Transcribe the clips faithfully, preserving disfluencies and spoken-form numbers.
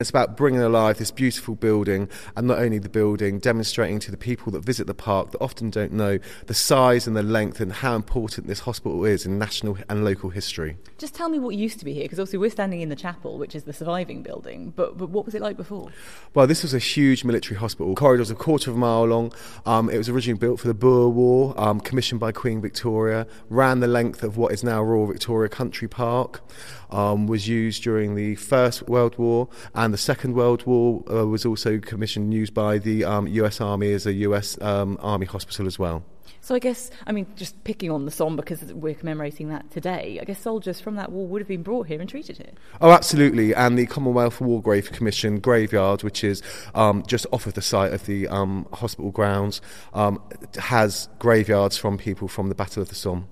It's about bringing alive this beautiful building, and not only the building, demonstrating to the people that visit the park that often don't know the size and the length and how important this hospital is in national and local history. Just tell me what used to be here, because obviously we're standing in the chapel, which is the surviving building, but, but what was it like before? Well, this was a huge military hospital. The corridor was a quarter of a mile long. Um, it was originally built for the Boer War, um, commissioned by Queen Victoria, ran the length of what is now Royal Victoria Country Park, um, was used during the First World War, and the Second World War uh, was also commissioned and used by the um, U S Army as a U S um, Army hospital as well. So I guess, I mean, just picking on the Somme because we're commemorating that today, I guess soldiers from that war would have been brought here and treated here. Oh, absolutely. And the Commonwealth War Grave Commission graveyard, which is um, just off of the site of the um, hospital grounds, um, has graveyards from people from the Battle of the Somme.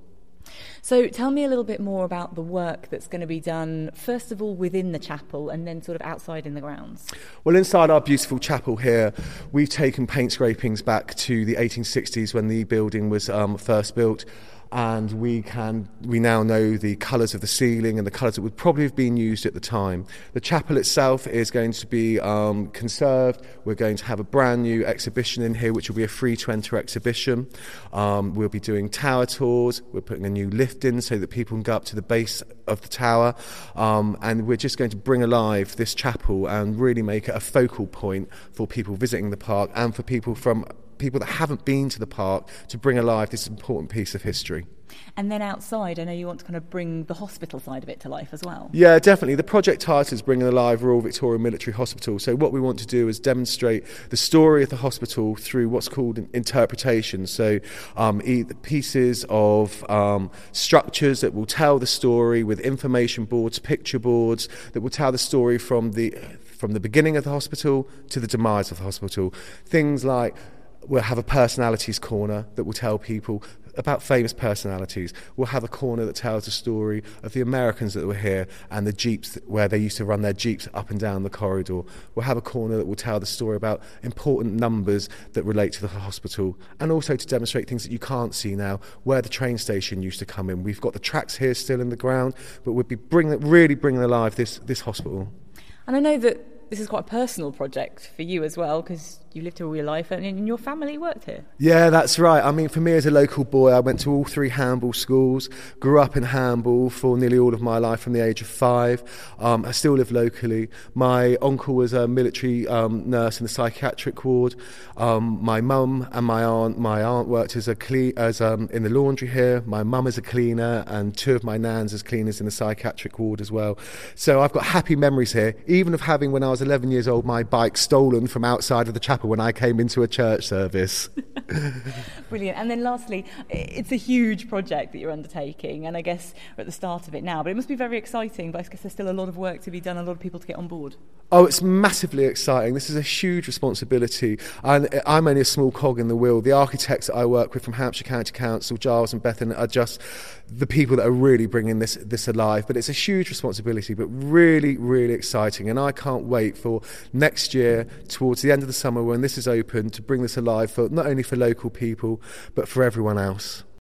So tell me a little bit more about the work that's going to be done, first of all within the chapel and then sort of outside in the grounds. Well, inside our beautiful chapel here, we've taken paint scrapings back to the eighteen sixties when the building was um, first built. And we can we now know the colours of the ceiling and the colours that would probably have been used at the time. The chapel itself is going to be um, conserved. We're going to have a brand new exhibition in here, which will be a free to enter exhibition. Um, we'll be doing tower tours. We're putting a new lift in so that people can go up to the base of the tower. Um, and we're just going to bring alive this chapel and really make it a focal point for people visiting the park and for people from people that haven't been to the park to bring alive this important piece of history. And then outside, I know you want to kind of bring the hospital side of it to life as well. Yeah, definitely. The project title is Bringing Alive Royal Victoria Military Hospital. So what we want to do is demonstrate the story of the hospital through what's called an interpretation. So um, either pieces of um, structures that will tell the story with information boards, picture boards, that will tell the story from the from the beginning of the hospital to the demise of the hospital. Things like we'll have a personalities corner that will tell people about famous personalities. We'll have a corner that tells the story of the Americans that were here and the jeeps where they used to run their jeeps up and down the corridor. We'll have a corner that will tell the story about important numbers that relate to the hospital, and also to demonstrate things that you can't see now, where the train station used to come in. We've got the tracks here still in the ground, but we'll be bringing, really bringing alive this, this hospital. And I know that this is quite a personal project for you as well, because you lived here all your life and your family worked here. Yeah, that's right. I mean, for me as a local boy, I went to all three handball schools, grew up in handball for nearly all of my life from the age of five. Um, I still live locally. My uncle was a military um, nurse in the psychiatric ward. Um, my mum and my aunt, my aunt worked as a cle- as um, in the laundry here. My mum is a cleaner, and two of my nans as cleaners in the psychiatric ward as well. So I've got happy memories here, even of having, when I was eleven years old, my bike stolen from outside of the chapel when I came into a church service. Brilliant. And then lastly, it's a huge project that you're undertaking, and I guess we're at the start of it now, but it must be very exciting, but I guess there's still a lot of work to be done, a lot of people to get on board. Oh, it's massively exciting. This is a huge responsibility, and I'm only a small cog in the wheel. The architects that I work with from Hampshire County Council, Giles and Bethan, are just the people that are really bringing this this alive. But it's a huge responsibility, but really, really exciting. And I can't wait for next year, towards the end of the summer when this is open, to bring this alive for not only for local people, but for everyone else.